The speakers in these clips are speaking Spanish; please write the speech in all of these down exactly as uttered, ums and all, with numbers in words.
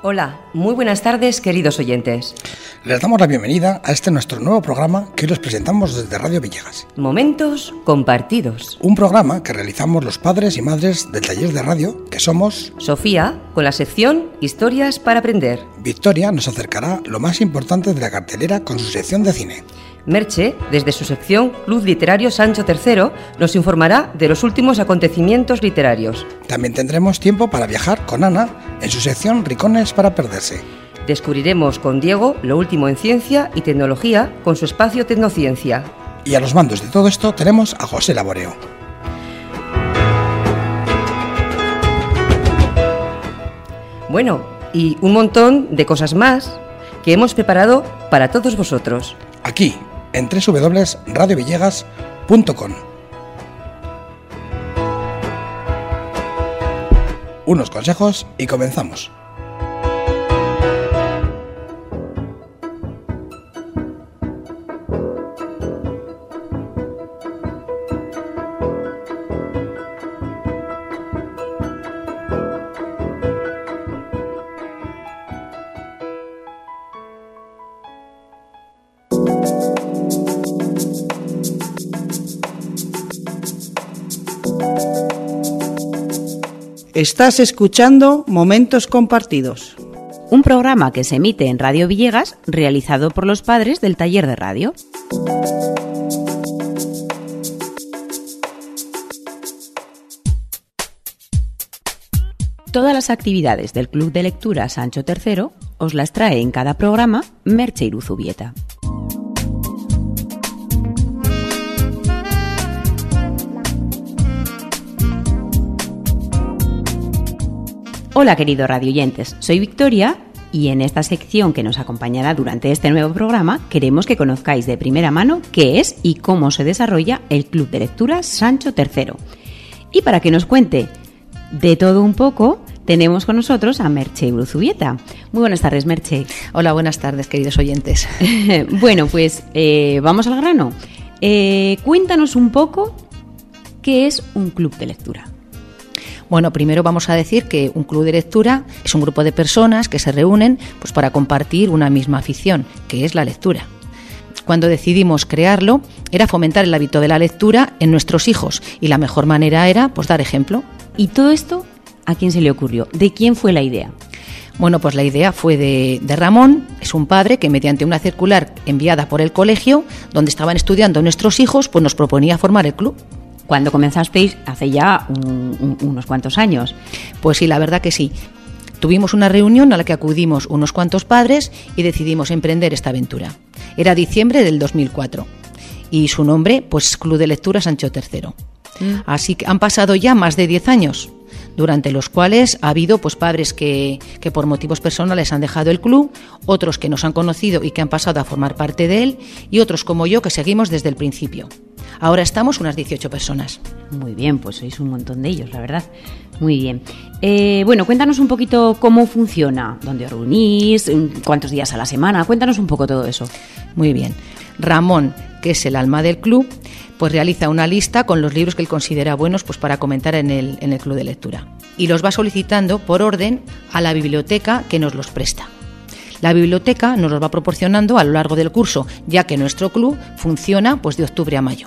Hola, muy buenas tardes, queridos oyentes. Les damos la bienvenida a este nuestro nuevo programa que hoy les presentamos desde Radio Villegas. Momentos compartidos. Un programa que realizamos los padres y madres del taller de radio, que somos... Sofía, con la sección Historias para aprender. Victoria nos acercará lo más importante de la cartelera con su sección de cine. Merche, desde su sección Club Literario Sancho tercero, nos informará de los últimos acontecimientos literarios. También tendremos tiempo para viajar con Ana en su sección Rincones para perderse. Descubriremos con Diego lo último en ciencia y tecnología con su espacio Tecnociencia. Y a los mandos de todo esto tenemos a José Laboreo. Bueno, y un montón de cosas más que hemos preparado para todos vosotros. Aquí, en doble u doble u doble u punto radio villegas punto com. Unos consejos y comenzamos. Estás escuchando Momentos Compartidos, un programa que se emite en Radio Villegas, realizado por los padres del taller de radio. Todas las actividades del Club de Lectura Sancho tercero os las trae en cada programa Merche Iruzubieta. Hola queridos radioyentes, soy Victoria y en esta sección que nos acompañará durante este nuevo programa queremos que conozcáis de primera mano qué es y cómo se desarrolla el Club de Lectura Sancho tercero. Y para que nos cuente de todo un poco, tenemos con nosotros a Merche Iruzubieta. Muy buenas tardes, Merche. Hola, buenas tardes, queridos oyentes. Bueno, pues eh, vamos al grano. Eh, cuéntanos un poco qué es un club de lectura. Bueno, primero vamos a decir que un club de lectura es un grupo de personas que se reúnen pues, para compartir una misma afición, que es la lectura. Cuando decidimos crearlo, era fomentar el hábito de la lectura en nuestros hijos y la mejor manera era pues, dar ejemplo. ¿Y todo esto a quién se le ocurrió? ¿De quién fue la idea? Bueno, pues la idea fue de, de Ramón, es un padre que mediante una circular enviada por el colegio, donde estaban estudiando nuestros hijos, pues nos proponía formar el club. Cuando comenzasteis hace ya un, un, unos cuantos años. Pues sí, la verdad que sí. Tuvimos una reunión a la que acudimos unos cuantos padres y decidimos emprender esta aventura. Era diciembre del dos mil cuatro y su nombre, pues Club de Lectura Sancho tercero. Mm. Así que han pasado ya más de diez años, durante los cuales ha habido pues padres que, que por motivos personales han dejado el club, otros que nos han conocido y que han pasado a formar parte de él y otros como yo que seguimos desde el principio. Ahora estamos unas dieciocho personas. Muy bien, pues sois un montón de ellos, la verdad. Muy bien. Eh, bueno, cuéntanos un poquito cómo funciona, dónde os reunís, cuántos días a la semana, cuéntanos un poco todo eso. Muy bien. Ramón, que es el alma del club, pues realiza una lista con los libros que él considera buenos pues para comentar en el, en el club de lectura. Y los va solicitando por orden a la biblioteca que nos los presta. La biblioteca nos los va proporcionando a lo largo del curso, ya que nuestro club funciona pues de octubre a mayo.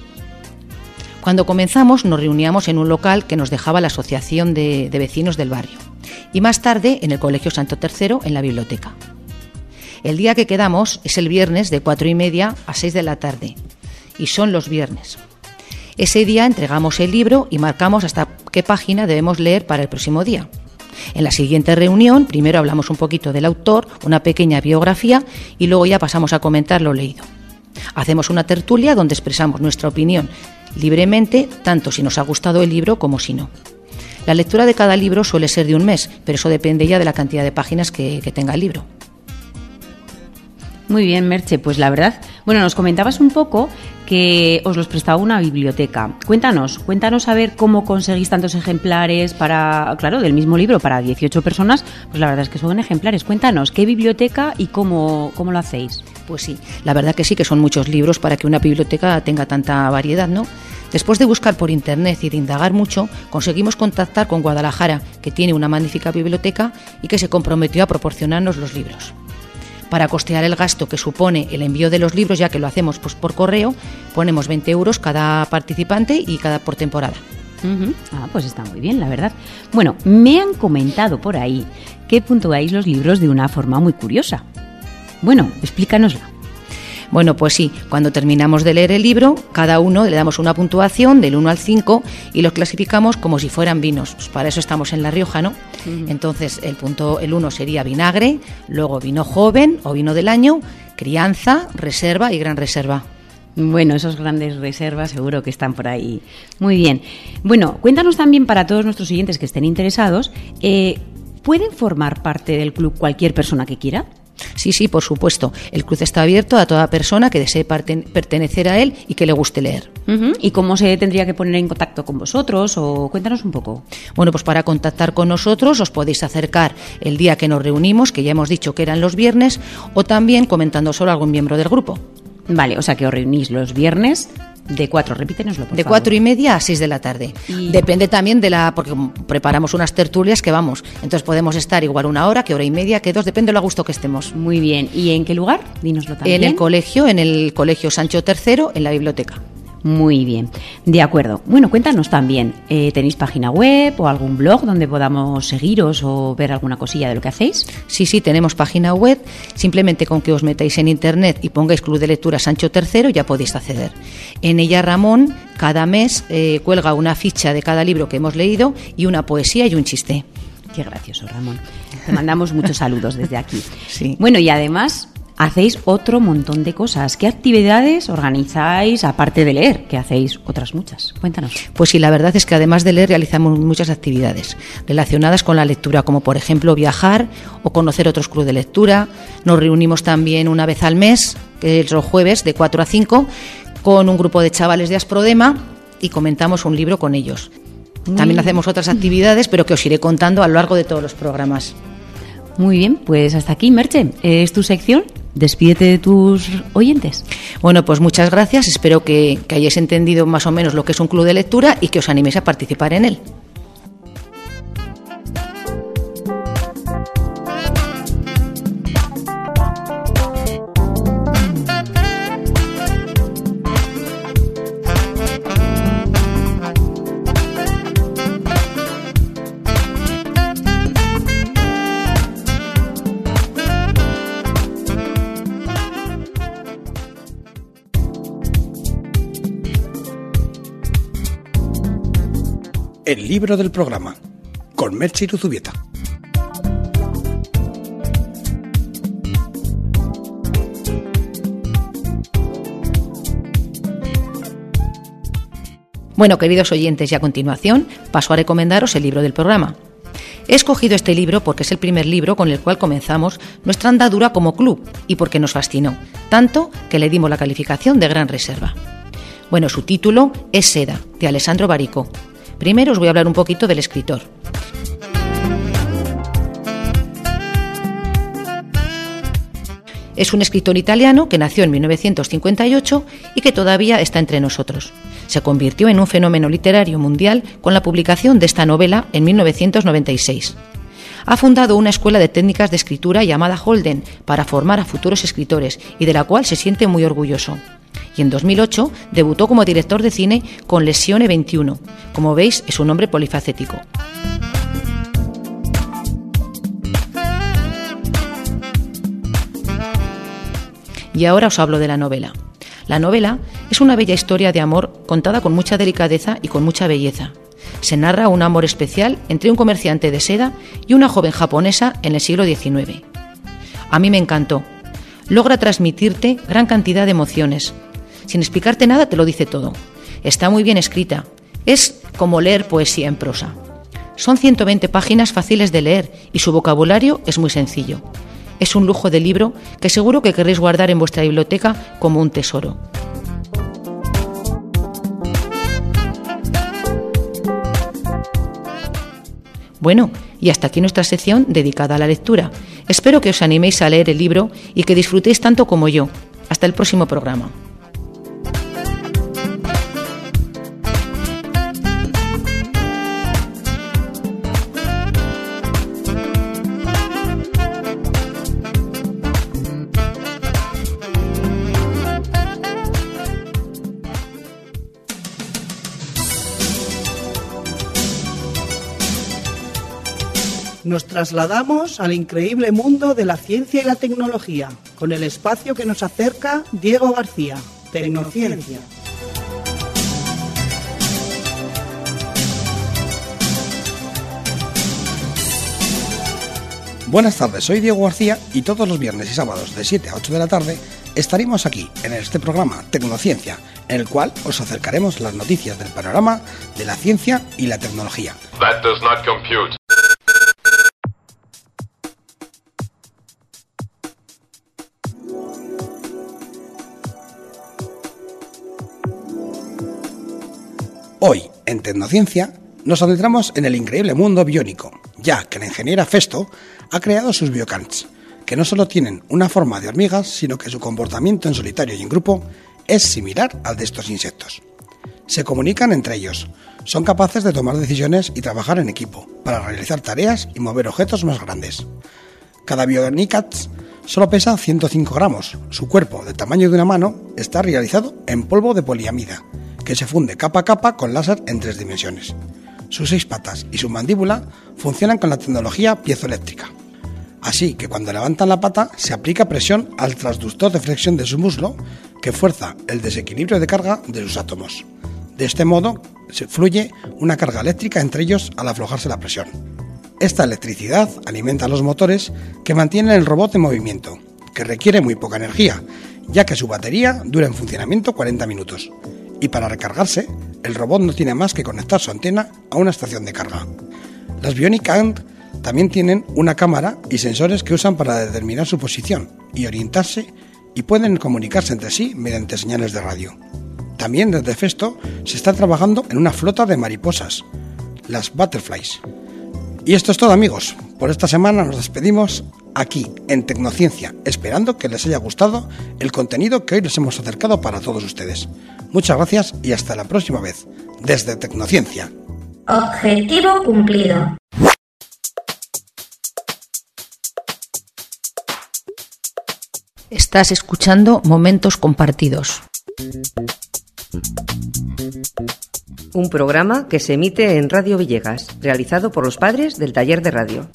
Cuando comenzamos nos reuníamos en un local que nos dejaba la Asociación de, de Vecinos del Barrio y más tarde en el Colegio Sancho tercero en la biblioteca. El día que quedamos es el viernes de cuatro y media a seis de la tarde y son los viernes. Ese día entregamos el libro y marcamos hasta qué página debemos leer para el próximo día. En la siguiente reunión, primero hablamos un poquito del autor, una pequeña biografía y luego ya pasamos a comentar lo leído. Hacemos una tertulia donde expresamos nuestra opinión libremente, tanto si nos ha gustado el libro como si no. La lectura de cada libro suele ser de un mes, pero eso depende ya de la cantidad de páginas que, que tenga el libro. Muy bien, Merche, pues la verdad, bueno, nos comentabas un poco que os los prestaba una biblioteca. Cuéntanos, cuéntanos a ver cómo conseguís tantos ejemplares para, claro, del mismo libro para dieciocho personas, pues la verdad es que son ejemplares. Cuéntanos, ¿qué biblioteca y cómo, cómo lo hacéis? Pues sí, la verdad que sí, que son muchos libros para que una biblioteca tenga tanta variedad, ¿no? Después de buscar por internet y de indagar mucho, conseguimos contactar con Guadalajara, que tiene una magnífica biblioteca y que se comprometió a proporcionarnos los libros. Para costear el gasto que supone el envío de los libros, ya que lo hacemos pues, por correo, ponemos veinte euros cada participante y cada por temporada. Uh-huh. Ah, pues está muy bien, la verdad. Bueno, me han comentado por ahí que puntuáis los libros de una forma muy curiosa. Bueno, explícanosla. Bueno, pues sí, cuando terminamos de leer el libro, cada uno le damos una puntuación del uno al cinco y los clasificamos como si fueran vinos. Pues para eso estamos en La Rioja, ¿no? Uh-huh. Entonces, el punto el uno sería vinagre, luego vino joven o vino del año, crianza, reserva y gran reserva. Bueno, esos grandes reservas seguro que están por ahí. Muy bien. Bueno, cuéntanos también para todos nuestros oyentes que estén interesados, eh, ¿pueden formar parte del club cualquier persona que quiera? Sí, sí, por supuesto. El club está abierto a toda persona que desee pertenecer a él y que le guste leer. Uh-huh. ¿Y cómo se tendría que poner en contacto con vosotros? O cuéntanos un poco. Bueno, pues para contactar con nosotros os podéis acercar el día que nos reunimos, que ya hemos dicho que eran los viernes, o también comentando solo a algún miembro del grupo. Vale, o sea que os reunís los viernes de cuatro, repítenoslo por De favor. cuatro y media a seis de la tarde. Y... Depende también de la, porque preparamos unas tertulias que vamos, entonces podemos estar igual una hora, que hora y media, que dos, depende de lo a gusto que estemos. Muy bien, ¿y en qué lugar? Dínoslo también. En el colegio, en el colegio Sancho tercero, en la biblioteca. Muy bien, de acuerdo. Bueno, cuéntanos también, eh, ¿tenéis página web o algún blog donde podamos seguiros o ver alguna cosilla de lo que hacéis? Sí, sí, tenemos página web. Simplemente con que os metáis en internet y pongáis Club de Lectura Sancho tercero ya podéis acceder. En ella Ramón cada mes eh, cuelga una ficha de cada libro que hemos leído y una poesía y un chiste. Qué gracioso, Ramón. Te mandamos muchos saludos desde aquí. Sí. Bueno, y además hacéis otro montón de cosas. ¿Qué actividades organizáis aparte de leer? Que hacéis otras muchas. Cuéntanos. Pues sí, la verdad es que además de leer realizamos muchas actividades relacionadas con la lectura, como por ejemplo viajar o conocer otros clubes de lectura. Nos reunimos también una vez al mes, que es los jueves de cuatro a cinco, con un grupo de chavales de Asprodema y comentamos un libro con ellos. También mm. hacemos otras actividades, pero que os iré contando a lo largo de todos los programas. Muy bien, pues hasta aquí, Merche. ¿Es tu sección? Despídete de tus oyentes. Bueno, pues muchas gracias. Espero que, que hayáis entendido más o menos lo que es un club de lectura y que os animéis a participar en él. El libro del programa, con Merche Iruzubieta. Bueno, queridos oyentes, y a continuación paso a recomendaros el libro del programa. He escogido este libro porque es el primer libro con el cual comenzamos nuestra andadura como club y porque nos fascinó, tanto que le dimos la calificación de gran reserva. Bueno, su título es Seda, de Alessandro Barico. Primero os voy a hablar un poquito del escritor. Es un escritor italiano que nació en mil novecientos cincuenta y ocho y que todavía está entre nosotros. Se convirtió en un fenómeno literario mundial con la publicación de esta novela en mil novecientos noventa y seis. Ha fundado una escuela de técnicas de escritura llamada Holden para formar a futuros escritores y de la cual se siente muy orgulloso. Y en dos mil ocho debutó como director de cine con Lesione veintiuno. Como veis, es un hombre polifacético. Y ahora os hablo de la novela. La novela es una bella historia de amor contada con mucha delicadeza y con mucha belleza. Se narra un amor especial entre un comerciante de seda y una joven japonesa en el siglo diecinueve. A mí me encantó. Logra transmitirte gran cantidad de emociones. Sin explicarte nada te lo dice todo. Está muy bien escrita. Es como leer poesía en prosa. Son ciento veinte páginas fáciles de leer y su vocabulario es muy sencillo. Es un lujo de libro que seguro que querréis guardar en vuestra biblioteca como un tesoro. Bueno, y hasta aquí nuestra sección dedicada a la lectura. Espero que os animéis a leer el libro y que disfrutéis tanto como yo. Hasta el próximo programa. Nos trasladamos al increíble mundo de la ciencia y la tecnología, con el espacio que nos acerca Diego García, Tecnociencia. Buenas tardes, soy Diego García y todos los viernes y sábados de siete a ocho de la tarde estaremos aquí en este programa Tecnociencia, en el cual os acercaremos las noticias del panorama de la ciencia y la tecnología. That does not compute. Hoy, en Tecnociencia, nos adentramos en el increíble mundo biónico, ya que la ingeniera Festo ha creado sus biocants, que no solo tienen una forma de hormigas, sino que su comportamiento en solitario y en grupo es similar al de estos insectos. Se comunican entre ellos, son capaces de tomar decisiones y trabajar en equipo, para realizar tareas y mover objetos más grandes. Cada Bionicats solo pesa ciento cinco gramos, su cuerpo, del tamaño de una mano, está realizado en polvo de poliamida, que se funde capa a capa con láser en tres dimensiones. Sus seis patas y su mandíbula funcionan con la tecnología piezoeléctrica. Así que cuando levantan la pata se aplica presión al transductor de flexión de su muslo que fuerza el desequilibrio de carga de sus átomos. De este modo se fluye una carga eléctrica entre ellos al aflojarse la presión. Esta electricidad alimenta los motores que mantienen el robot en movimiento, que requiere muy poca energía, ya que su batería dura en funcionamiento cuarenta minutos. Y para recargarse, el robot no tiene más que conectar su antena a una estación de carga. Las Bionic Ant también tienen una cámara y sensores que usan para determinar su posición y orientarse, y pueden comunicarse entre sí mediante señales de radio. También desde Festo se está trabajando en una flota de mariposas, las Butterflies. Y esto es todo, amigos. Por esta semana nos despedimos aquí en Tecnociencia, esperando que les haya gustado el contenido que hoy les hemos acercado para todos ustedes. Muchas gracias y hasta la próxima vez, desde Tecnociencia. Objetivo cumplido. Estás escuchando Momentos Compartidos. Un programa que se emite en Radio Villegas, realizado por los padres del taller de radio.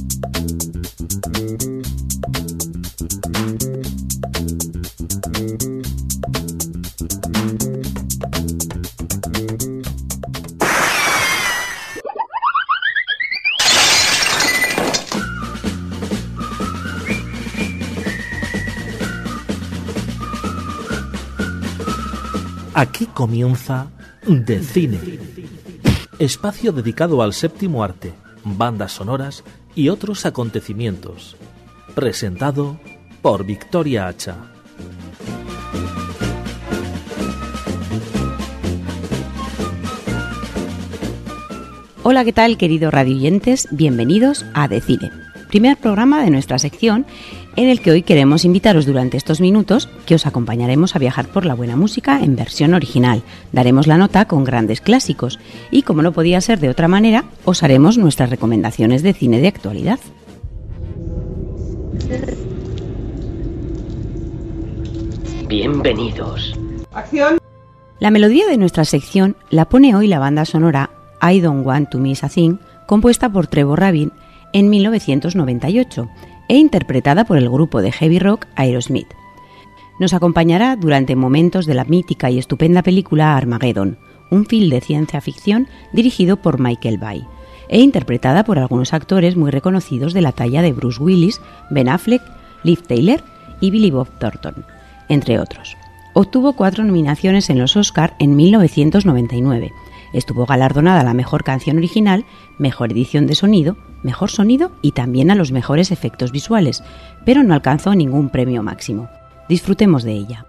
Aquí comienza De Cine, espacio dedicado al séptimo arte, bandas sonoras y otros acontecimientos. Presentado por Victoria Hacha. Hola, ¿qué tal, queridos radioyentes? Bienvenidos a De Cine, primer programa de nuestra sección, en el que hoy queremos invitaros durante estos minutos que os acompañaremos a viajar por la buena música en versión original. Daremos la nota con grandes clásicos y, como no podía ser de otra manera, os haremos nuestras recomendaciones de cine de actualidad. Bienvenidos. ¡Acción! La melodía de nuestra sección la pone hoy la banda sonora I Don't Want to Miss a Thing, compuesta por Trevor Rabin en mil novecientos noventa y ocho e interpretada por el grupo de heavy rock Aerosmith. Nos acompañará durante momentos de la mítica y estupenda película Armageddon, un film de ciencia ficción dirigido por Michael Bay e interpretada por algunos actores muy reconocidos de la talla de Bruce Willis, Ben Affleck, Liv Tyler y Billy Bob Thornton, entre otros. Obtuvo cuatro nominaciones en los Oscar en mil novecientos noventa y nueve. Estuvo galardonada a la mejor canción original, mejor edición de sonido, mejor sonido y también a los mejores efectos visuales, pero no alcanzó ningún premio máximo. Disfrutemos de ella.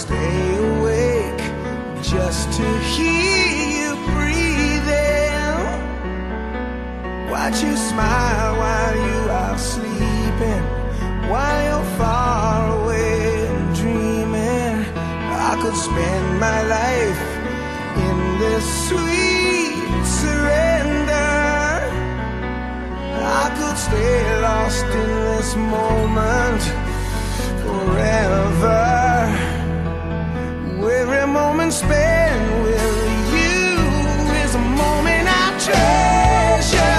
stay awake just to hear you breathing. Watch you smile while you are sleeping, while you're far away and dreaming. I could spend my life in this sweet surrender. I could stay lost in this moment forever. Every moment spent with you is a moment I treasure.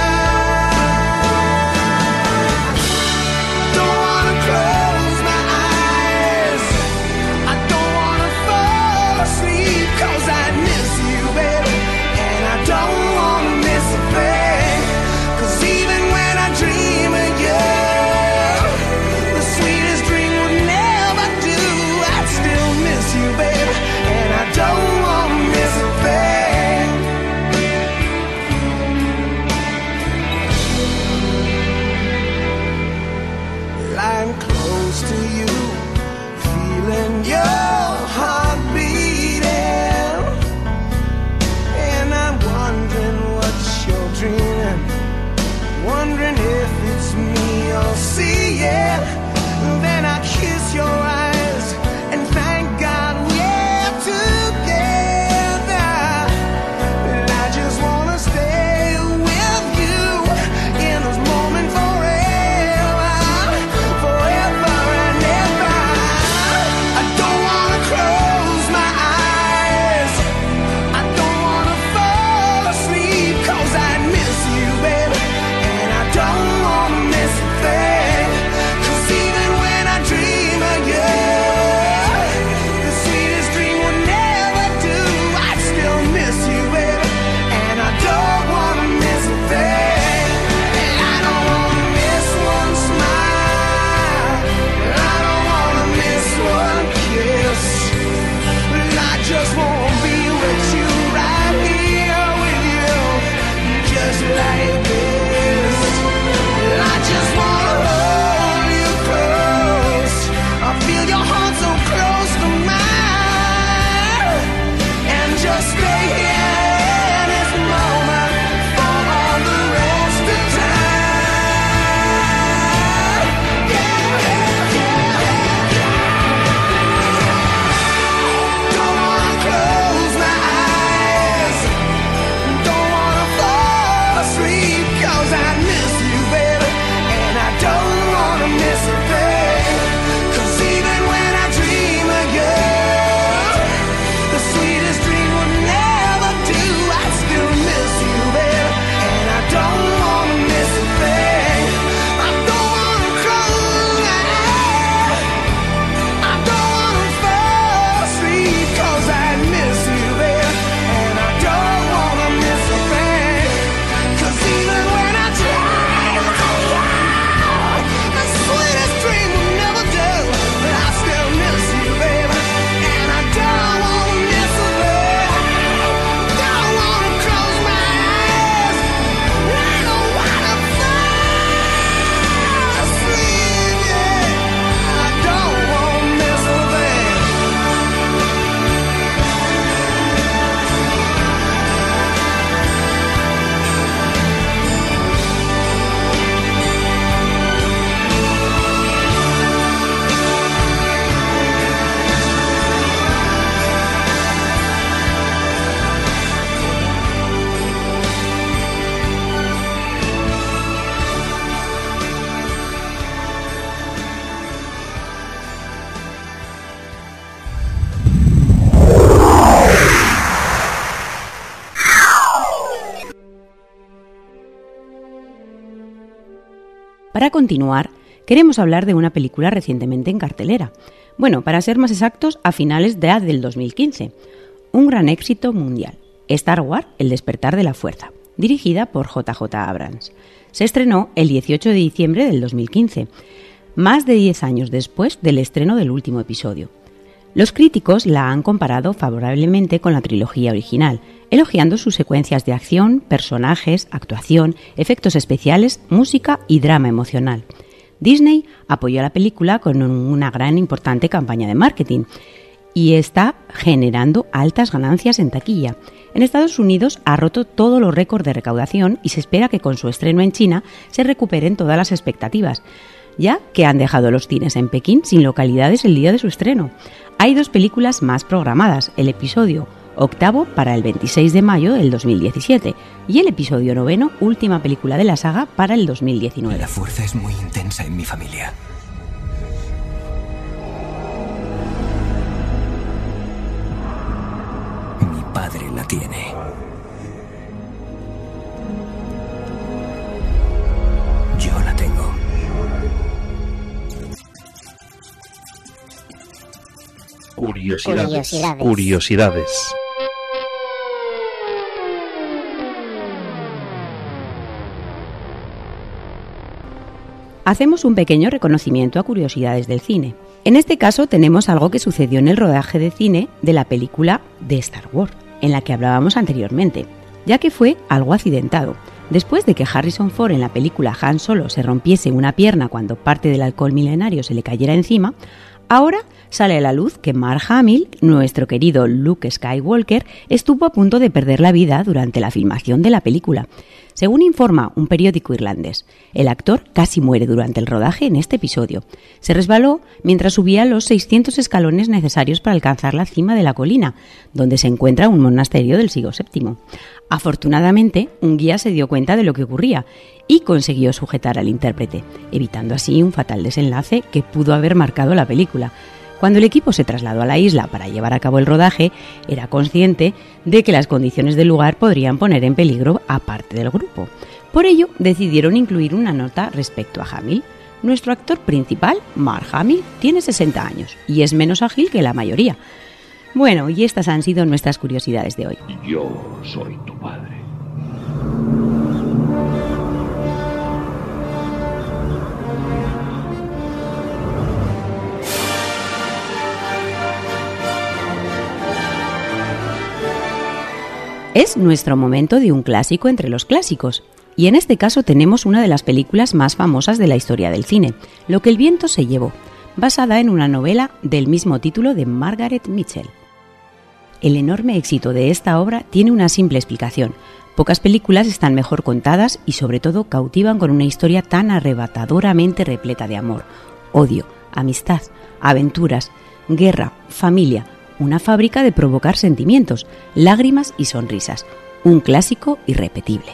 Para continuar, queremos hablar de una película recientemente en cartelera. Bueno, para ser más exactos, a finales de del dos mil quince. Un gran éxito mundial. Star Wars, El despertar de la fuerza, dirigida por J J Abrams. Se estrenó el dieciocho de diciembre del dos mil quince, más de diez años después del estreno del último episodio. Los críticos la han comparado favorablemente con la trilogía original, elogiando sus secuencias de acción, personajes, actuación, efectos especiales, música y drama emocional. Disney apoyó a la película con una gran importante campaña de marketing y está generando altas ganancias en taquilla. En Estados Unidos ha roto todos los récords de recaudación y se espera que con su estreno en China se recuperen todas las expectativas, ya que han dejado los cines en Pekín sin localidades el día de su estreno. Hay dos películas más programadas, el episodio octavo para el veintiséis de mayo del dos mil diecisiete y el episodio noveno, última película de la saga, para el dos mil diecinueve. La fuerza es muy intensa en mi familia. Mi padre la tiene. Yo la tengo. Curiosidades. Curiosidades. Curiosidades. Hacemos un pequeño reconocimiento a curiosidades del cine. En este caso tenemos algo que sucedió en el rodaje de cine de la película de Star Wars, en la que hablábamos anteriormente, ya que fue algo accidentado. Después de que Harrison Ford en la película Han Solo se rompiese una pierna cuando parte del alcohol milenario se le cayera encima, ahora sale a la luz que Mark Hamill, nuestro querido Luke Skywalker, estuvo a punto de perder la vida durante la filmación de la película. Según informa un periódico irlandés, el actor casi muere durante el rodaje en este episodio. Se resbaló mientras subía los seiscientos escalones necesarios para alcanzar la cima de la colina, donde se encuentra un monasterio del siglo séptimo. Afortunadamente, un guía se dio cuenta de lo que ocurría y consiguió sujetar al intérprete, evitando así un fatal desenlace que pudo haber marcado la película. Cuando el equipo se trasladó a la isla para llevar a cabo el rodaje, era consciente de que las condiciones del lugar podrían poner en peligro a parte del grupo. Por ello, decidieron incluir una nota respecto a Hamill. Nuestro actor principal, Mark Hamill, tiene sesenta años y es menos ágil que la mayoría. Bueno, y estas han sido nuestras curiosidades de hoy. Yo soy tu padre. Es nuestro momento de un clásico entre los clásicos, y en este caso tenemos una de las películas más famosas de la historia del cine, Lo que el viento se llevó, basada en una novela del mismo título de Margaret Mitchell. El enorme éxito de esta obra tiene una simple explicación. Pocas películas están mejor contadas y sobre todo cautivan con una historia tan arrebatadoramente repleta de amor, odio, amistad, aventuras, guerra, familia, una fábrica de provocar sentimientos, lágrimas y sonrisas, un clásico irrepetible.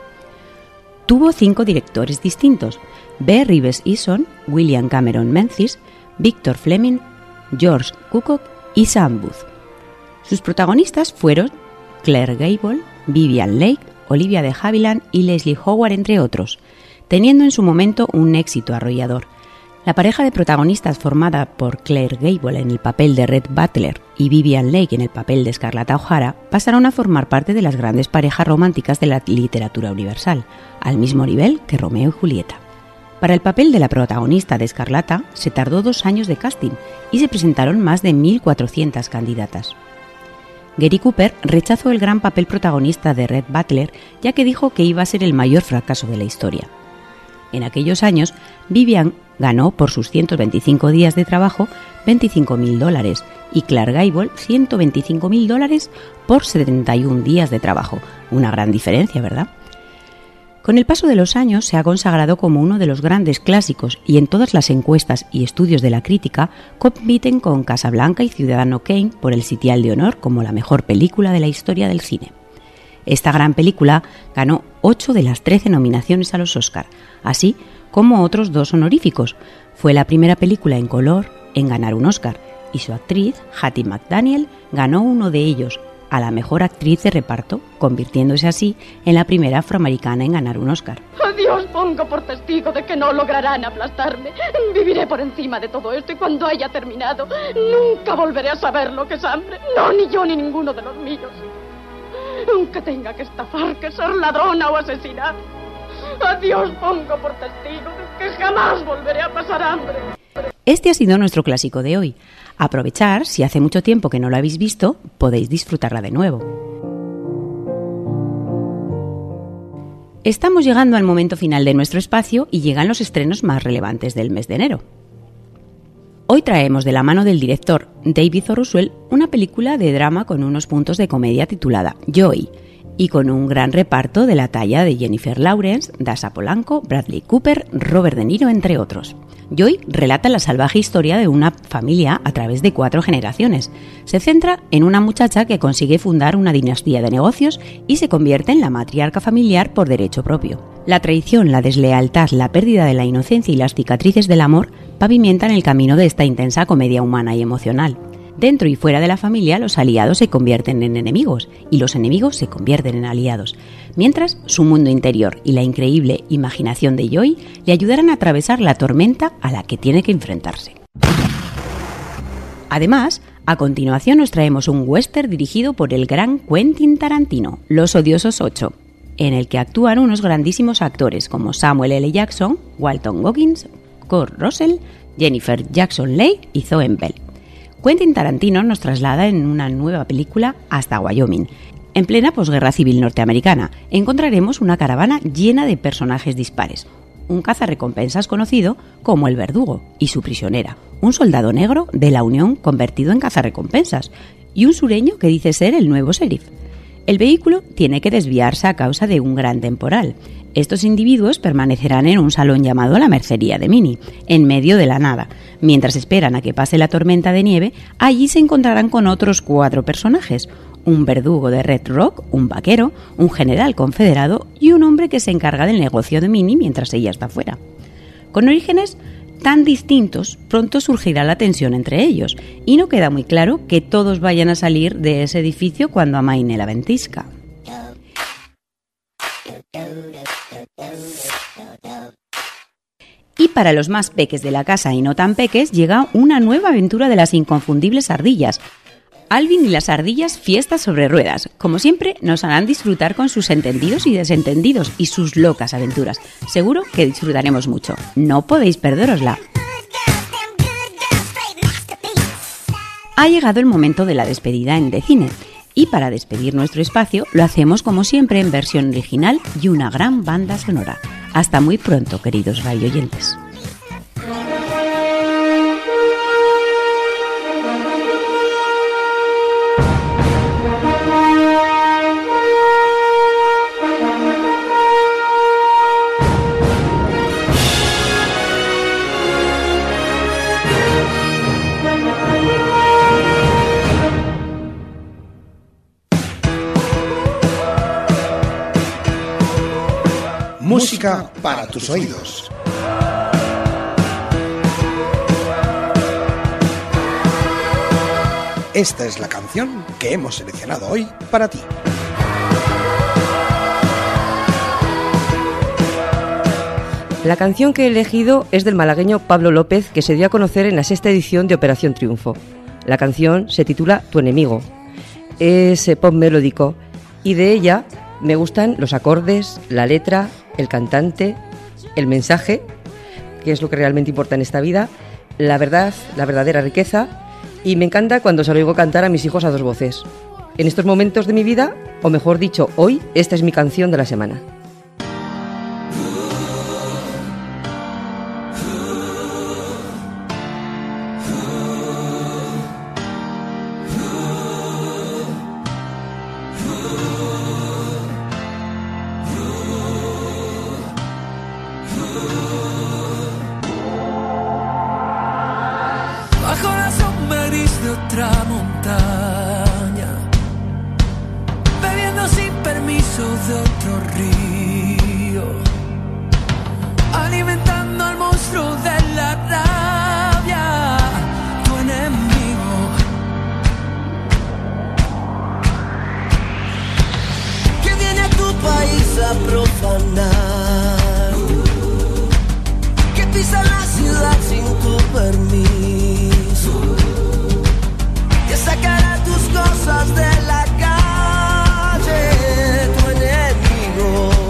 Tuvo cinco directores distintos: B. Reeves Eason, William Cameron Menzies, Victor Fleming, George Cukor y Sam Booth. Sus protagonistas fueron Claire Gable, Vivien Leigh, Olivia de Havilland y Leslie Howard, entre otros, teniendo en su momento un éxito arrollador. La pareja de protagonistas formada por Claire Gable en el papel de Red Butler y Vivien Leigh en el papel de Scarlett O'Hara pasaron a formar parte de las grandes parejas románticas de la literatura universal, al mismo nivel que Romeo y Julieta. Para el papel de la protagonista de Escarlata se tardó dos años de casting y se presentaron más de mil cuatrocientas candidatas. Gary Cooper rechazó el gran papel protagonista de Red Butler, ya que dijo que iba a ser el mayor fracaso de la historia. En aquellos años, Vivien ganó por sus ciento veinticinco días de trabajo veinticinco mil dólares y Claire Gable ciento veinticinco mil dólares por setenta y un días de trabajo. Una gran diferencia, ¿verdad? Con el paso de los años se ha consagrado como uno de los grandes clásicos y en todas las encuestas y estudios de la crítica compiten con Casablanca y Ciudadano Kane por el sitial de honor como la mejor película de la historia del cine. Esta gran película ganó ocho de las trece nominaciones a los Oscar, así como otros dos honoríficos. Fue la primera película en color en ganar un Oscar y su actriz, Hattie McDaniel, ganó uno de ellos, a la mejor actriz de reparto, convirtiéndose así en la primera afroamericana en ganar un Oscar. A Dios pongo por testigo de que no lograrán aplastarme. Viviré por encima de todo esto y cuando haya terminado, nunca volveré a saber lo que es hambre. No, ni yo ni ninguno de los míos. Aunque tenga que estafar, que ser ladrona o asesinar. A Dios pongo por testigo de que jamás volveré a pasar hambre. Este ha sido nuestro clásico de hoy. Aprovechar, si hace mucho tiempo que no lo habéis visto, podéis disfrutarla de nuevo. Estamos llegando al momento final de nuestro espacio y llegan los estrenos más relevantes del mes de enero. Hoy traemos de la mano del director David O. Russell una película de drama con unos puntos de comedia titulada Joy y con un gran reparto de la talla de Jennifer Lawrence, Dasha Polanco, Bradley Cooper, Robert De Niro, entre otros. Joy relata la salvaje historia de una familia a través de cuatro generaciones. Se centra en una muchacha que consigue fundar una dinastía de negocios y se convierte en la matriarca familiar por derecho propio. La traición, la deslealtad, la pérdida de la inocencia y las cicatrices del amor pavimentan el camino de esta intensa comedia humana y emocional. Dentro y fuera de la familia, los aliados se convierten en enemigos y los enemigos se convierten en aliados, mientras su mundo interior y la increíble imaginación de Joy le ayudarán a atravesar la tormenta a la que tiene que enfrentarse. Además, a continuación nos traemos un western dirigido por el gran Quentin Tarantino, Los Odiosos ocho, en el que actúan unos grandísimos actores como Samuel L. Jackson, Walton Goggins, Kurt Russell, Jennifer Jackson Leigh y Zoe Bell. Quentin Tarantino nos traslada en una nueva película hasta Wyoming. En plena posguerra civil norteamericana encontraremos una caravana llena de personajes dispares, un cazarrecompensas conocido como el Verdugo y su prisionera, un soldado negro de la Unión convertido en cazarrecompensas y un sureño que dice ser el nuevo sheriff. El vehículo tiene que desviarse a causa de un gran temporal. Estos individuos permanecerán en un salón llamado la Mercería de Minnie, en medio de la nada. Mientras esperan a que pase la tormenta de nieve, allí se encontrarán con otros cuatro personajes: un verdugo de Red Rock, un vaquero, un general confederado y un hombre que se encarga del negocio de Minnie mientras ella está fuera. Con orígenes tan distintos, pronto surgirá la tensión entre ellos, y no queda muy claro que todos vayan a salir de ese edificio cuando amaine la ventisca. Y para los más peques de la casa y no tan peques, llega una nueva aventura de las inconfundibles ardillas. Alvin y las ardillas, fiestas sobre ruedas. Como siempre, nos harán disfrutar con sus entendidos y desentendidos y sus locas aventuras. Seguro que disfrutaremos mucho. No podéis perderosla. Ha llegado el momento de la despedida en Decine. Y para despedir nuestro espacio, lo hacemos como siempre en versión original y una gran banda sonora. Hasta muy pronto, queridos radioyentes. Música para tus oídos. Esta es la canción que hemos seleccionado hoy para ti. La canción que he elegido es del malagueño Pablo López, que se dio a conocer en la sexta edición de Operación Triunfo. La canción se titula Tu enemigo. Es pop melódico y de ella me gustan los acordes, la letra, el cantante, el mensaje, que es lo que realmente importa en esta vida, la verdad, la verdadera riqueza, y me encanta cuando se lo oigo cantar a mis hijos a dos voces. En estos momentos de mi vida, o mejor dicho, hoy, esta es mi canción de la semana. Cosas de la calle, tu enemigo.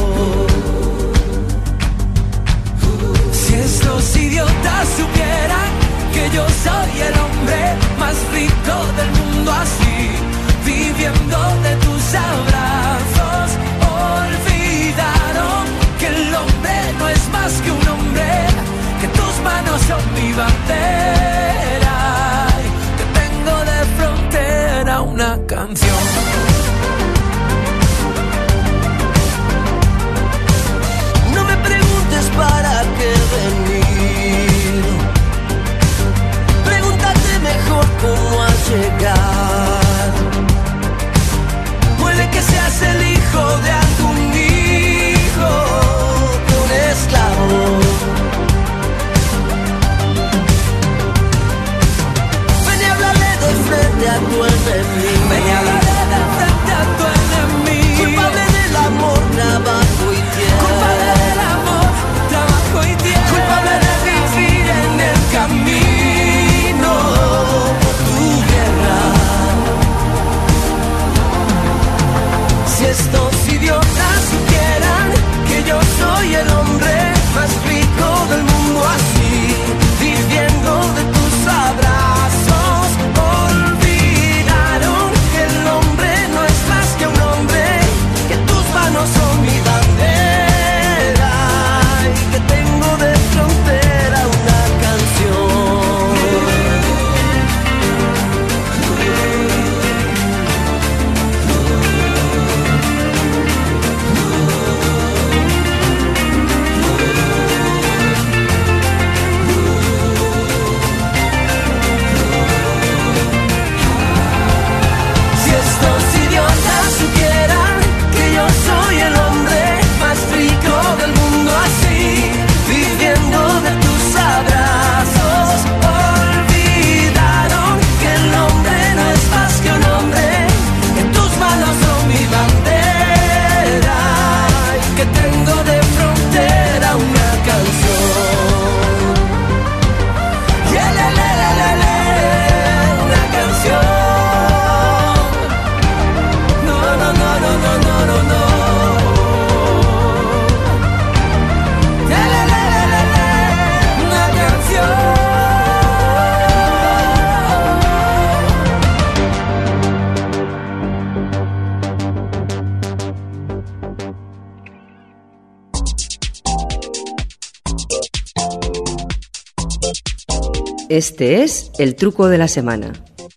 Este es el truco de la semana.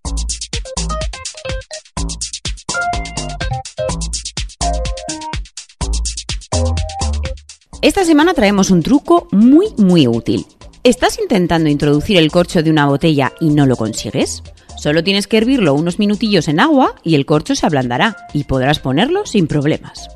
Esta semana traemos un truco muy muy útil. ¿Estás intentando introducir el corcho de una botella y no lo consigues? Solo tienes que hervirlo unos minutillos en agua y el corcho se ablandará y podrás ponerlo sin problemas.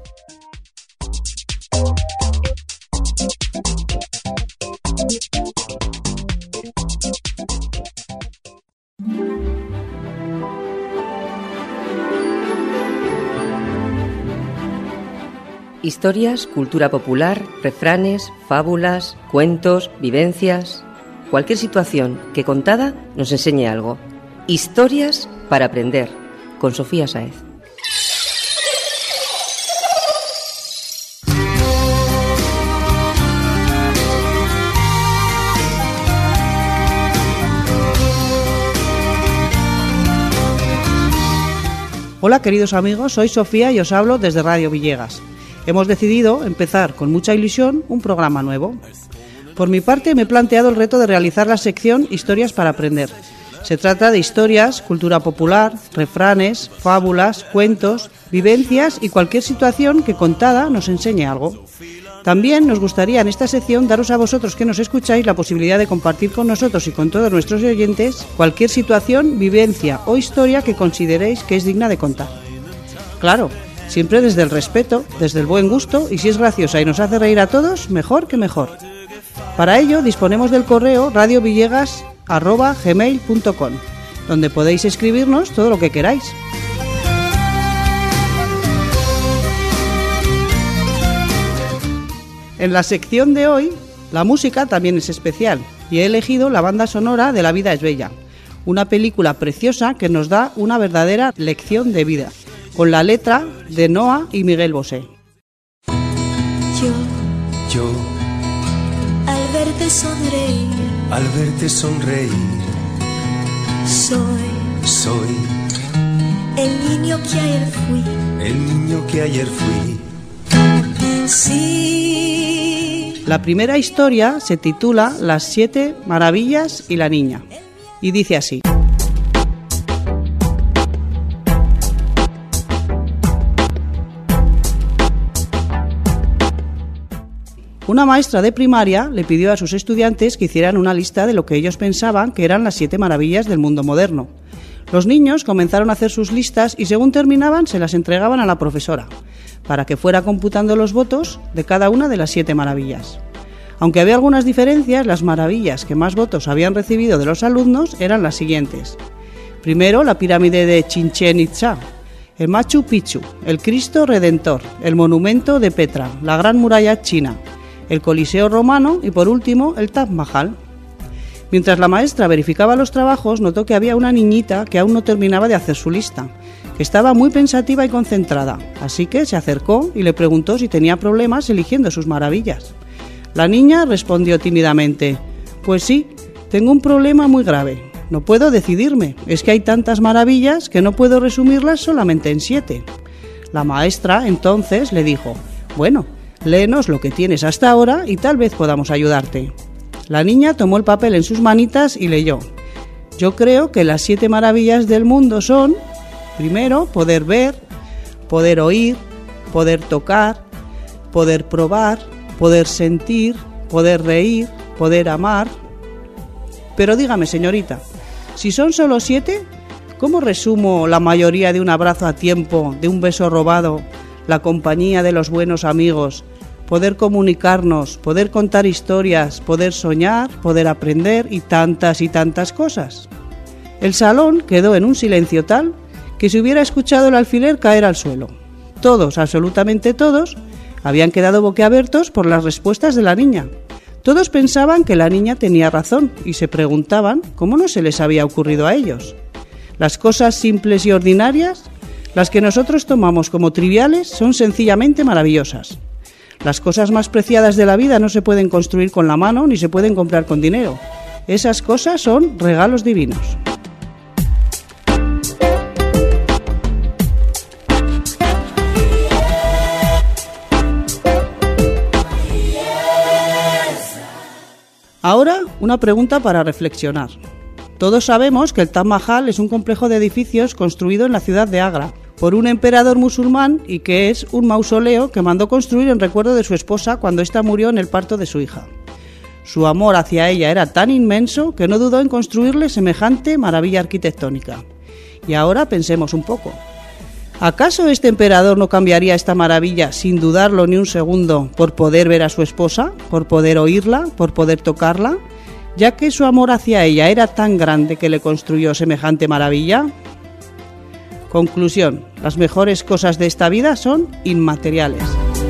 Historias, cultura popular, refranes, fábulas, cuentos, vivencias... Cualquier situación que contada nos enseñe algo. Historias para aprender, con Sofía Sáez. Hola queridos amigos, soy Sofía y os hablo desde Radio Villegas. Hemos decidido empezar con mucha ilusión un programa nuevo. Por mi parte me he planteado el reto de realizar la sección Historias para aprender. Se trata de historias, cultura popular, refranes, fábulas, cuentos, vivencias y cualquier situación que contada nos enseñe algo. También nos gustaría en esta sección daros a vosotros que nos escucháis la posibilidad de compartir con nosotros y con todos nuestros oyentes cualquier situación, vivencia o historia que consideréis que es digna de contar. Claro, siempre desde el respeto, desde el buen gusto y si es graciosa y nos hace reír a todos, mejor que mejor. Para ello disponemos del correo radio villegas arroba gmail punto com, donde podéis escribirnos todo lo que queráis. En la sección de hoy, la música también es especial y he elegido la banda sonora de La vida es bella, una película preciosa que nos da una verdadera lección de vida, con la letra de Noa y Miguel Bosé. Yo, Yo, al verte sonreír, al verte sonreír, soy soy el niño que ayer fui. el niño que ayer fui. Sí. La primera historia se titula Las siete maravillas y la niña, y dice así. Una maestra de primaria le pidió a sus estudiantes que hicieran una lista de lo que ellos pensaban que eran las siete maravillas del mundo moderno. Los niños comenzaron a hacer sus listas y según terminaban se las entregaban a la profesora, para que fuera computando los votos de cada una de las siete maravillas. Aunque había algunas diferencias, las maravillas que más votos habían recibido de los alumnos eran las siguientes. Primero, la pirámide de Chichén Itzá, el Machu Picchu, el Cristo Redentor, el monumento de Petra, la Gran Muralla China, el Coliseo Romano y por último el Taj Mahal. Mientras la maestra verificaba los trabajos, notó que había una niñita que aún no terminaba de hacer su lista, que estaba muy pensativa y concentrada, así que se acercó y le preguntó si tenía problemas eligiendo sus maravillas. La niña respondió tímidamente: pues sí, tengo un problema muy grave, no puedo decidirme, es que hay tantas maravillas que no puedo resumirlas solamente en siete. La maestra entonces le dijo: bueno, léenos lo que tienes hasta ahora y tal vez podamos ayudarte. La niña tomó el papel en sus manitas y leyó: yo creo que las siete maravillas del mundo son, primero, poder ver, poder oír, poder tocar, poder probar, poder sentir, poder reír, poder amar. Pero dígame, señorita, si son solo siete, ¿cómo resumo la mayoría de un abrazo a tiempo, de un beso robado, la compañía de los buenos amigos, poder comunicarnos, poder contar historias, poder soñar, poder aprender y tantas y tantas cosas? El salón quedó en un silencio tal que se hubiera escuchado el alfiler caer al suelo. Todos, absolutamente todos, habían quedado boquiabiertos por las respuestas de la niña. Todos pensaban que la niña tenía razón y se preguntaban cómo no se les había ocurrido a ellos. Las cosas simples y ordinarias, las que nosotros tomamos como triviales, son sencillamente maravillosas. Las cosas más preciadas de la vida no se pueden construir con la mano ni se pueden comprar con dinero. Esas cosas son regalos divinos. Ahora, una pregunta para reflexionar. Todos sabemos que el Taj Mahal es un complejo de edificios construido en la ciudad de Agra por un emperador musulmán y que es un mausoleo que mandó construir en recuerdo de su esposa cuando ésta murió en el parto de su hija. Su amor hacia ella era tan inmenso que no dudó en construirle semejante maravilla arquitectónica. Y ahora pensemos un poco. ¿Acaso este emperador no cambiaría esta maravilla sin dudarlo ni un segundo por poder ver a su esposa, por poder oírla, por poder tocarla, ya que su amor hacia ella era tan grande que le construyó semejante maravilla? Conclusión: las mejores cosas de esta vida son inmateriales.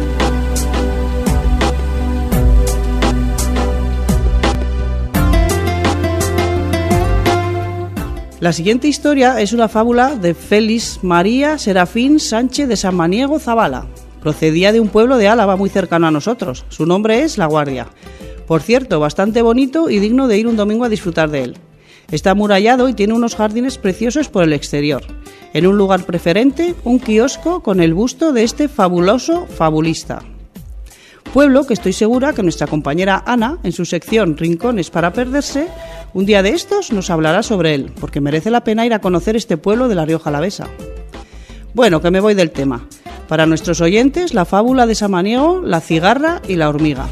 La siguiente historia es una fábula de Félix María Serafín Sánchez de Samaniego Zabala. Procedía de un pueblo de Álava muy cercano a nosotros. Su nombre es La Guardia. Por cierto, bastante bonito y digno de ir un domingo a disfrutar de él. Está amurallado y tiene unos jardines preciosos por el exterior. En un lugar preferente, un kiosco con el busto de este fabuloso fabulista. Pueblo que estoy segura que nuestra compañera Ana, en su sección Rincones para perderse, un día de estos nos hablará sobre él, porque merece la pena ir a conocer este pueblo de La Rioja Alavesa. Bueno, que me voy del tema. Para nuestros oyentes, la fábula de Samaniego, la cigarra y la hormiga.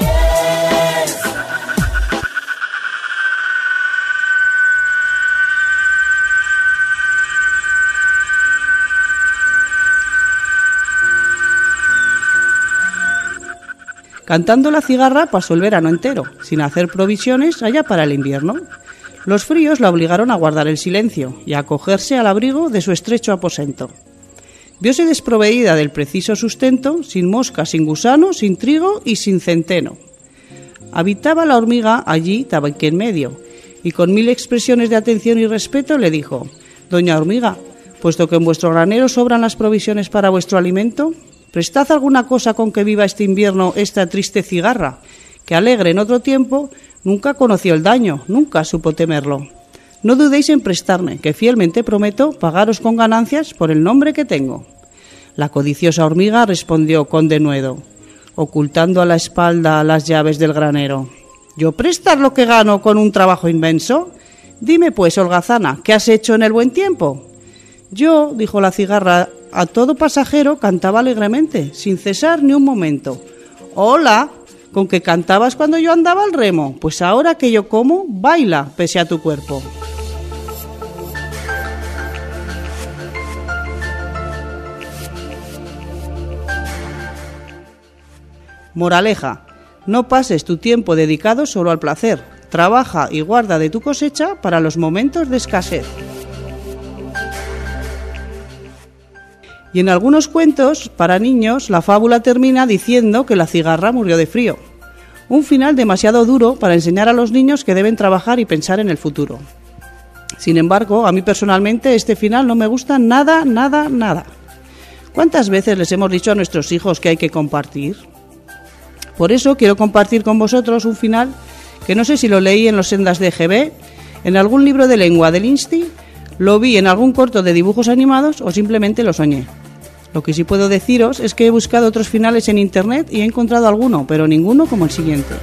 Cantando la cigarra pasó el verano entero, sin hacer provisiones allá para el invierno. Los fríos la obligaron a guardar el silencio y a acogerse al abrigo de su estrecho aposento. Viose desproveída del preciso sustento, sin mosca, sin gusano, sin trigo y sin centeno. Habitaba la hormiga allí, tabique en medio, y con mil expresiones de atención y respeto le dijo: «Doña hormiga, puesto que en vuestro granero sobran las provisiones para vuestro alimento, prestad alguna cosa con que viva este invierno esta triste cigarra, que alegre en otro tiempo nunca conoció el daño, nunca supo temerlo. No dudéis en prestarme, que fielmente prometo pagaros con ganancias por el nombre que tengo». La codiciosa hormiga respondió con denuedo, ocultando a la espalda las llaves del granero: «¿Yo prestar lo que gano con un trabajo inmenso? Dime pues, holgazana, ¿qué has hecho en el buen tiempo?» «Yo», dijo la cigarra, «a todo pasajero cantaba alegremente, sin cesar ni un momento». «Hola, con que cantabas cuando yo andaba al remo, pues ahora que yo como, baila pese a tu cuerpo». Moraleja: no pases tu tiempo dedicado solo al placer. Trabaja y guarda de tu cosecha para los momentos de escasez. Y en algunos cuentos para niños la fábula termina diciendo que la cigarra murió de frío. Un final demasiado duro para enseñar a los niños que deben trabajar y pensar en el futuro. Sin embargo, a mí personalmente este final no me gusta nada, nada, nada. ¿Cuántas veces les hemos dicho a nuestros hijos que hay que compartir? Por eso quiero compartir con vosotros un final que no sé si lo leí en los Sendas de G B, en algún libro de lengua del Insti, lo vi en algún corto de dibujos animados o simplemente lo soñé. Lo que sí puedo deciros es que he buscado otros finales en internet y he encontrado alguno, pero ninguno como el siguiente.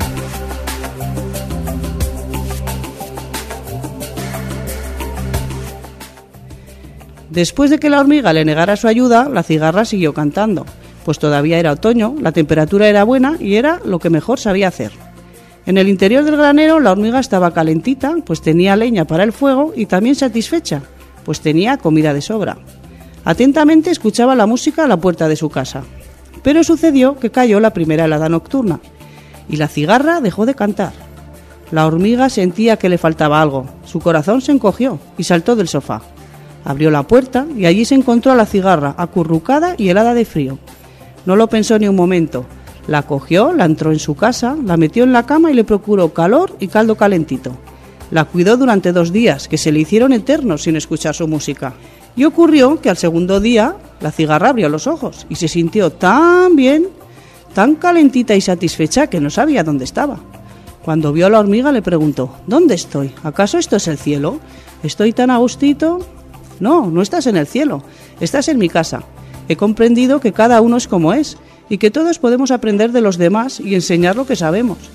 Después de que la hormiga le negara su ayuda, la cigarra siguió cantando, pues todavía era otoño, la temperatura era buena y era lo que mejor sabía hacer. En el interior del granero la hormiga estaba calentita, pues tenía leña para el fuego, y también satisfecha, pues tenía comida de sobra. Atentamente escuchaba la música a la puerta de su casa. Pero sucedió que cayó la primera helada nocturna, y la cigarra dejó de cantar. La hormiga sentía que le faltaba algo, su corazón se encogió y saltó del sofá. Abrió la puerta y allí se encontró a la cigarra, acurrucada y helada de frío. No lo pensó ni un momento. La cogió, la entró en su casa, la metió en la cama y le procuró calor y caldo calentito. La cuidó durante dos días, que se le hicieron eternos sin escuchar su música. Y ocurrió que al segundo día la cigarra abrió los ojos y se sintió tan bien, tan calentita y satisfecha que no sabía dónde estaba. Cuando vio a la hormiga le preguntó: ¿dónde estoy? ¿Acaso esto es el cielo? ¿Estoy tan a gustito? No, no estás en el cielo, estás en mi casa. He comprendido que cada uno es como es y que todos podemos aprender de los demás y enseñar lo que sabemos.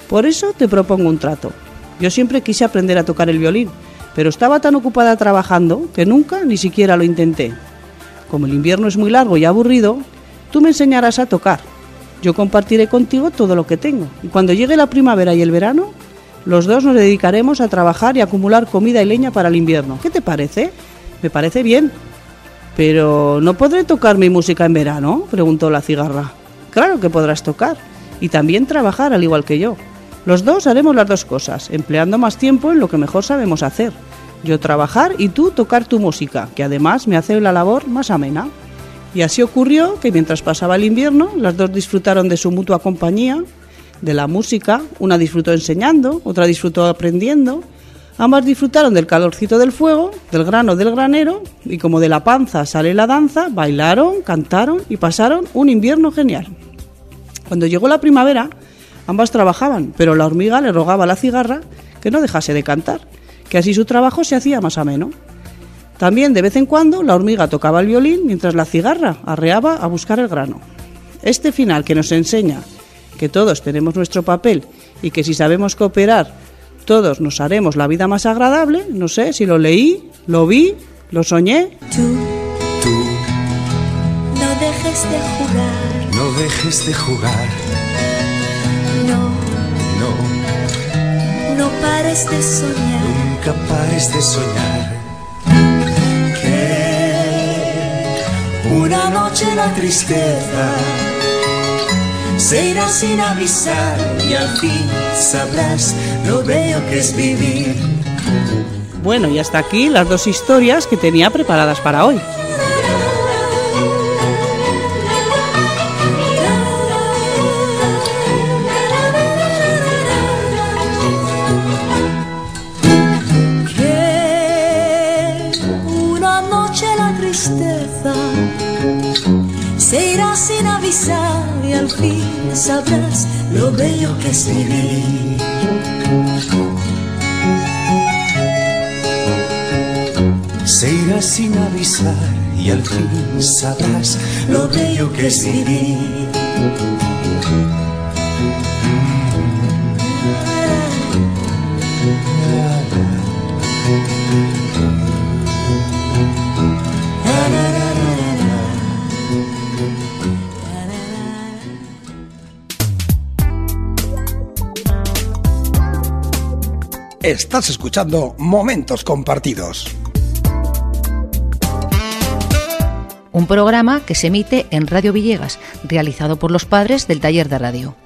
Por eso te propongo un trato. Yo siempre quise aprender a tocar el violín, pero estaba tan ocupada trabajando que nunca ni siquiera lo intenté. Como el invierno es muy largo y aburrido, tú me enseñarás a tocar. Yo compartiré contigo todo lo que tengo. Y cuando llegue la primavera y el verano, los dos nos dedicaremos a trabajar y acumular comida y leña para el invierno. ¿Qué te parece? Me parece bien. ¿Pero no podré tocar mi música en verano?, preguntó la cigarra. Claro que podrás tocar. Y también trabajar al igual que yo. Los dos haremos las dos cosas, empleando más tiempo en lo que mejor sabemos hacer. Yo trabajar y tú tocar tu música, que además me hace la labor más amena. Y así ocurrió que mientras pasaba el invierno, las dos disfrutaron de su mutua compañía, de la música. Una disfrutó enseñando, otra disfrutó aprendiendo. Ambas disfrutaron del calorcito del fuego, del grano del granero, y como de la panza sale la danza, bailaron, cantaron y pasaron un invierno genial. Cuando llegó la primavera, ambas trabajaban, pero la hormiga le rogaba a la cigarra que no dejase de cantar, que así su trabajo se hacía más ameno. También de vez en cuando la hormiga tocaba el violín mientras la cigarra arreaba a buscar el grano. Este final que nos enseña que todos tenemos nuestro papel y que si sabemos cooperar todos nos haremos la vida más agradable, no sé si lo leí, lo vi, lo soñé. Tú, tú, no dejes de jugar, no dejes de jugar, no, no, no pares de soñar, nunca pares de soñar. Que una noche la tristeza se irá sin avisar y al fin sabrás lo bello que es vivir. Bueno, y hasta aquí las dos historias que tenía preparadas para hoy. Que una noche la tristeza se irá sin avisar y al fin sabrás lo bello que es vivir. Se irá sin avisar y al fin sabrás lo bello que es vivir. Estás escuchando Momentos Compartidos. Un programa que se emite en Radio Villegas, realizado por los padres del taller de radio.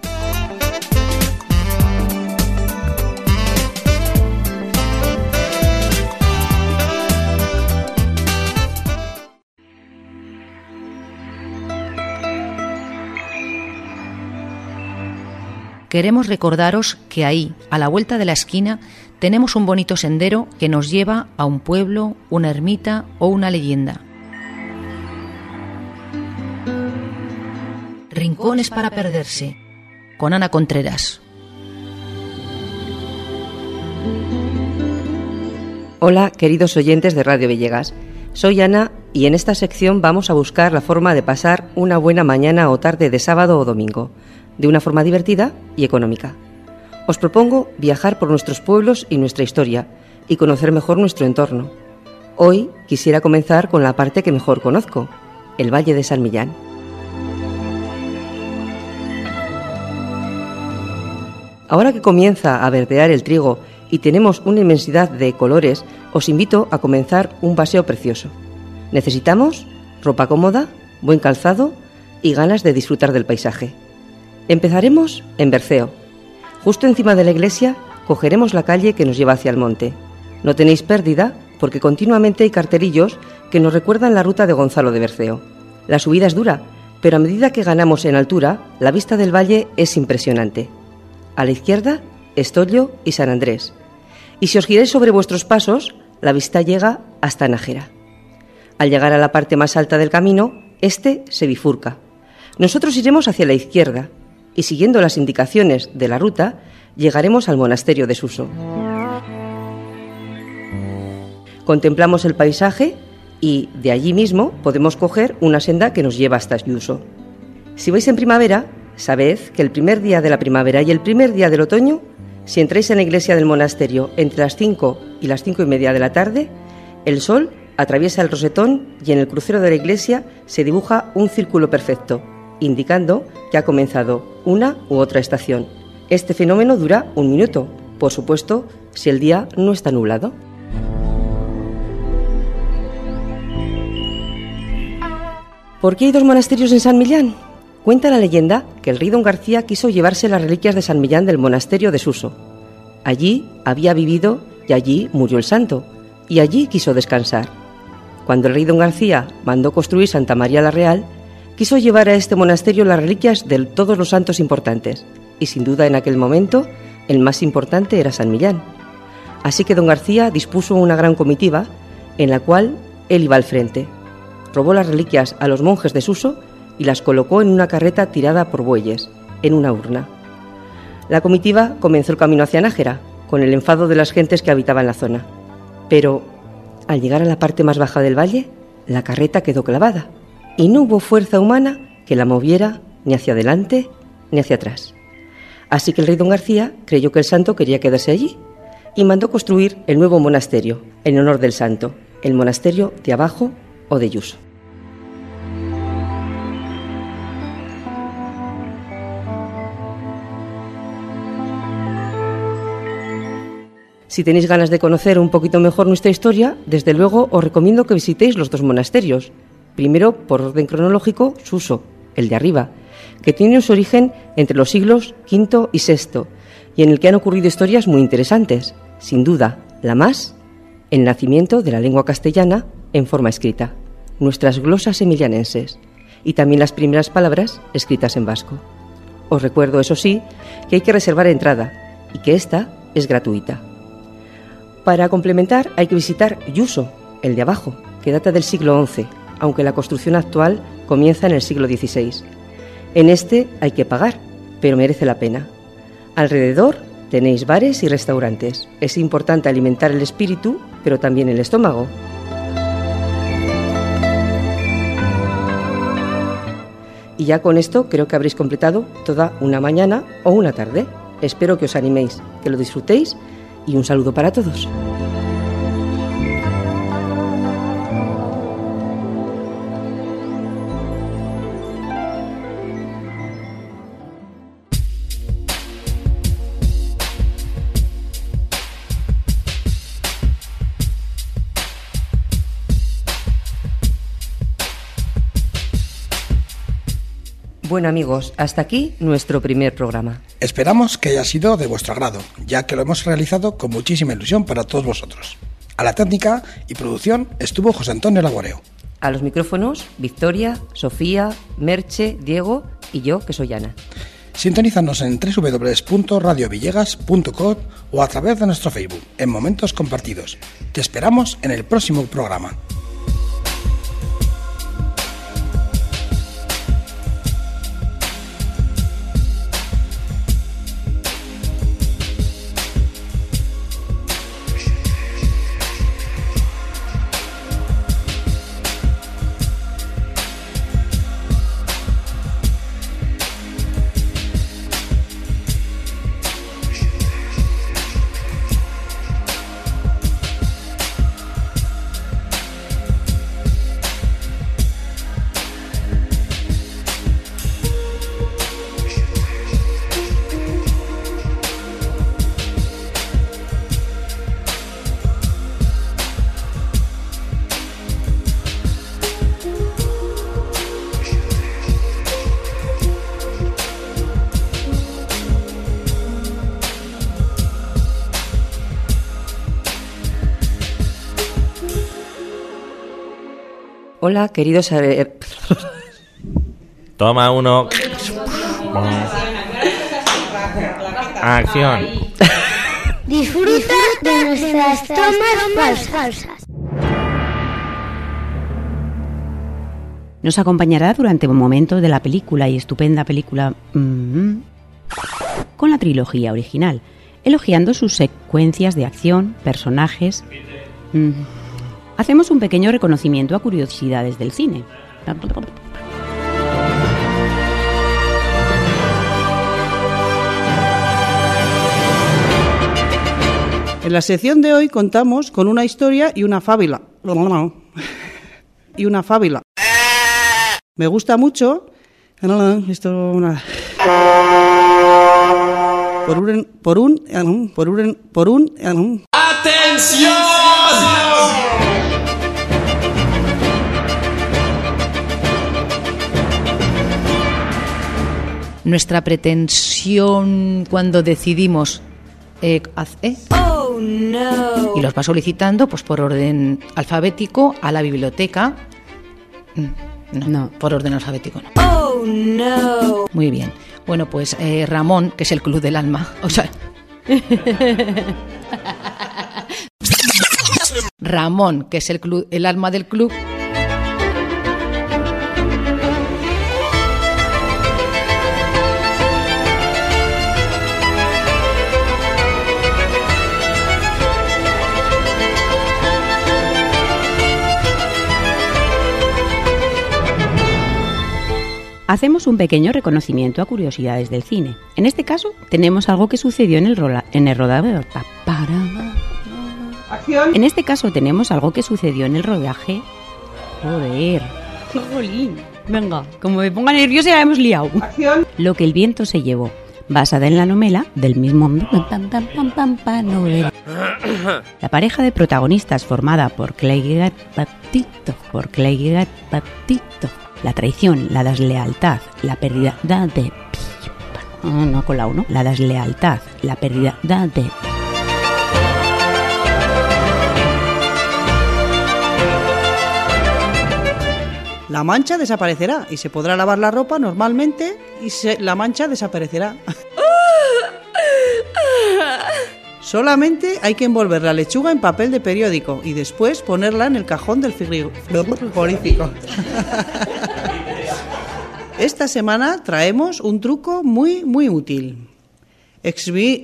Queremos recordaros que ahí, a la vuelta de la esquina, tenemos un bonito sendero que nos lleva a un pueblo, una ermita o una leyenda. Rincones para perderse, con Ana Contreras. Hola, queridos oyentes de Radio Villegas. Soy Ana y en esta sección vamos a buscar la forma de pasar una buena mañana o tarde de sábado o domingo, de una forma divertida y económica. Os propongo viajar por nuestros pueblos y nuestra historia y conocer mejor nuestro entorno. Hoy quisiera comenzar con la parte que mejor conozco, el Valle de San Millán. Ahora que comienza a verdear el trigo y tenemos una inmensidad de colores, os invito a comenzar un paseo precioso. Necesitamos ropa cómoda, buen calzado y ganas de disfrutar del paisaje. Empezaremos en Berceo. Justo encima de la iglesia cogeremos la calle que nos lleva hacia el monte. No tenéis pérdida porque continuamente hay cartelillos que nos recuerdan la ruta de Gonzalo de Berceo. La subida es dura, pero a medida que ganamos en altura, la vista del valle es impresionante. A la izquierda, Estollo y San Andrés. Y si os giráis sobre vuestros pasos, la vista llega hasta Nájera. Al llegar a la parte más alta del camino, este se bifurca. Nosotros iremos hacia la izquierda y siguiendo las indicaciones de la ruta, llegaremos al monasterio de Suso. Contemplamos el paisaje y de allí mismo podemos coger una senda que nos lleva hasta Suso. Si vais en primavera, Sabed que el primer día de la primavera y el primer día del otoño, si entráis en la iglesia del monasterio entre las cinco y las cinco y media de la tarde, el sol atraviesa el rosetón y en el crucero de la iglesia se dibuja un círculo perfecto, indicando que ha comenzado una u otra estación. Este fenómeno dura un minuto, por supuesto, si el día no está nublado. ¿Por qué hay dos monasterios en San Millán? Cuenta la leyenda que el rey don García quiso llevarse las reliquias de San Millán del monasterio de Suso. Allí había vivido y allí murió el santo, y allí quiso descansar. Cuando el rey don García mandó construir Santa María la Real, quiso llevar a este monasterio las reliquias de todos los santos importantes, y sin duda en aquel momento el más importante era San Millán. Así que don García dispuso una gran comitiva en la cual él iba al frente. Robó las reliquias a los monjes de Suso y las colocó en una carreta tirada por bueyes, en una urna. La comitiva comenzó el camino hacia Nájera, con el enfado de las gentes que habitaban la zona. Pero, al llegar a la parte más baja del valle, la carreta quedó clavada, y no hubo fuerza humana que la moviera ni hacia adelante ni hacia atrás. Así que el rey don García creyó que el santo quería quedarse allí, y mandó construir el nuevo monasterio, en honor del santo, el monasterio de Abajo o de Yuso. Si tenéis ganas de conocer un poquito mejor nuestra historia, desde luego os recomiendo que visitéis los dos monasterios. Primero, por orden cronológico, Suso, el de arriba, que tiene su origen entre los siglos quinto y sexto, y en el que han ocurrido historias muy interesantes. Sin duda, la más, el nacimiento de la lengua castellana en forma escrita, nuestras glosas emilianenses, y también las primeras palabras escritas en vasco. Os recuerdo, eso sí, que hay que reservar entrada, y que esta es gratuita. Para complementar hay que visitar Yuso, el de Abajo, que data del siglo once, aunque la construcción actual comienza en el siglo dieciséis. En este hay que pagar, pero merece la pena. Alrededor tenéis bares y restaurantes. Es importante alimentar el espíritu, pero también el estómago. Y ya con esto creo que habréis completado toda una mañana o una tarde. Espero que os animéis, que lo disfrutéis y un saludo para todos. Bueno amigos, hasta aquí nuestro primer programa. Esperamos que haya sido de vuestro agrado, ya que lo hemos realizado con muchísima ilusión para todos vosotros. A la técnica y producción estuvo José Antonio Laguareo. A los micrófonos, Victoria, Sofía, Merche, Diego y yo, que soy Ana. Sintonízanos en doble u doble u doble u punto radio villegas punto com o a través de nuestro Facebook, en Momentos Compartidos. Te esperamos en el próximo programa. Hola, queridos... Eh... Toma uno. Acción. Disfruta de nuestras tomas falsas. Nos acompañará durante un momento de la película y estupenda película mmm, con la trilogía original, elogiando sus secuencias de acción, personajes... Mmm, hacemos un pequeño reconocimiento a curiosidades del cine. En la sección de hoy contamos con una historia y una fábula. Y una fábula. Me gusta mucho. Esto una... Por un por un por un por un ¡Atención! Nuestra pretensión cuando decidimos eh, ¿eh? Oh, no. Y los va solicitando pues por orden alfabético a la biblioteca. No, no, por orden alfabético no. Oh, no. Muy bien. Bueno, pues eh, Ramón, que es el club del alma. O sea, Ramón, que es el club, el alma del club. Hacemos un pequeño reconocimiento a curiosidades del cine. En este caso, tenemos algo que sucedió en el, rola, en el rodaje. ¡Acción! En este caso, tenemos algo que sucedió en el rodaje. Joder. Jolín. Venga, como me ponga nerviosa, ya hemos liado. ¡Acción! Lo que el viento se llevó. Basada en la novela del mismo novela. La pareja de protagonistas formada por Clay Patito, por Clay Patito. La traición, la deslealtad, la pérdida de... Oh, no ha colado, ¿no? La deslealtad, la pérdida de... La mancha desaparecerá y se podrá lavar la ropa normalmente y se, la mancha desaparecerá. Solamente hay que envolver la lechuga en papel de periódico y después ponerla en el cajón del frigorífico. Esta semana traemos un truco muy, muy útil. Exvi...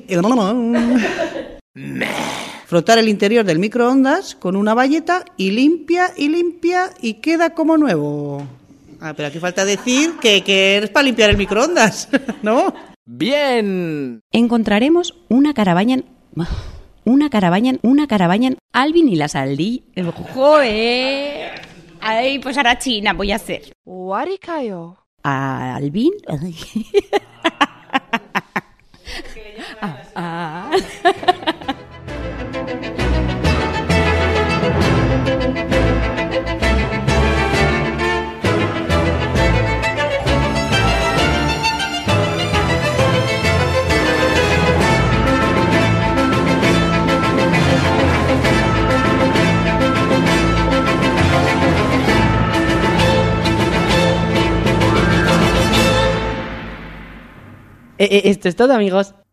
Frotar el interior del microondas con una bayeta y limpia y limpia y queda como nuevo. Ah, pero aquí falta decir que, que es para limpiar el microondas, ¿no? ¡Bien! Encontraremos una caravana... Una caravana... Una caravana... Alvin y la Saldí... ¡Joder! Ay, pues ahora China voy a hacer. Warikayo. Alvin... ah, ah. Eh, eh, esto es todo, amigos.